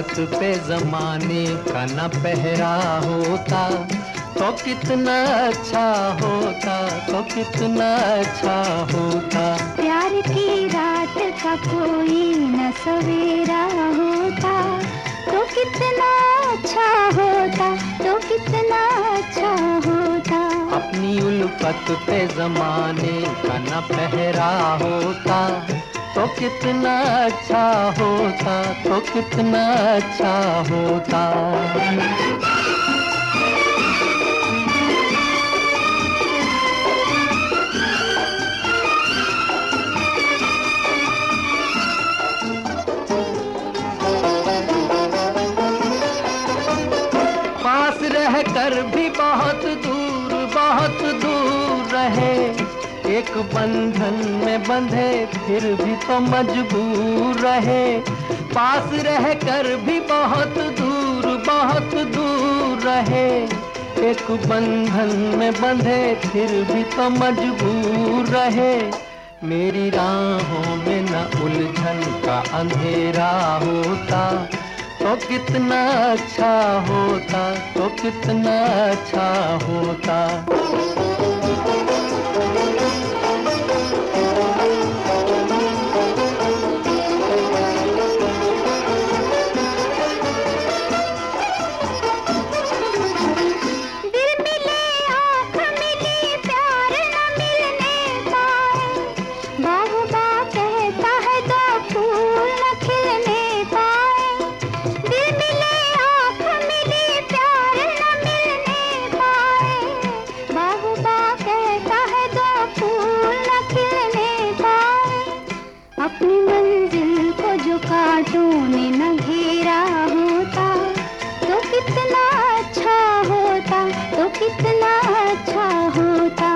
उल्फत पे जमाने का न पहरा होता तो कितना अच्छा होता, तो कितना अच्छा होता। प्यार की रात का कोई न सवेरा होता तो कितना अच्छा होता, तो कितना अच्छा होता। अपनी उल्फत पे जमाने का न पहरा होता तो कितना अच्छा होता, तो कितना अच्छा होता। पास रह कर भी बहुत दूर रहे, एक बंधन में बंधे फिर भी तो मजबूर रहे। पास रह कर भी बहुत दूर रहे, एक बंधन में बंधे फिर भी तो मजबूर रहे। मेरी राहों में न उलझन का अंधेरा होता तो कितना अच्छा होता, तो कितना अच्छा होता। अपनी मंजिल को जो कांटों ने न घेरा होता तो कितना अच्छा होता, तो कितना अच्छा होता।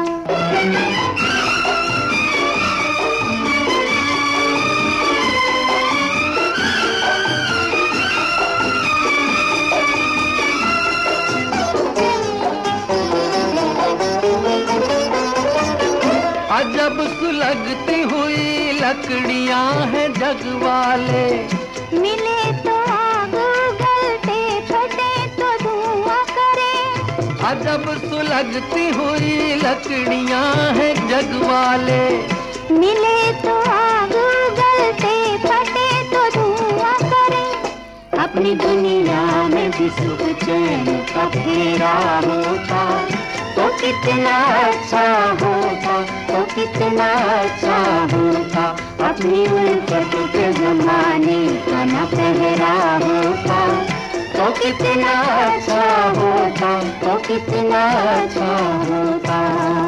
अजब सुलगती हुई लकड़ियां हैं जग वाले, मिले तो आग उगलते, फटे तो धुआं करे। अजब सुलगती हुई लकड़ियां हैं जग वाले, मिले तो आग उगलते, फटे तो धुआं करे। अपनी दुनिया में भी सुख चैन का फेरा होता तो कितना अच्छा होता, तो कितना अच्छा होता। अपनी उल्फत के जमाने का न पहरा होता तो कितना अच्छा होता, तो कितना अच्छा होता।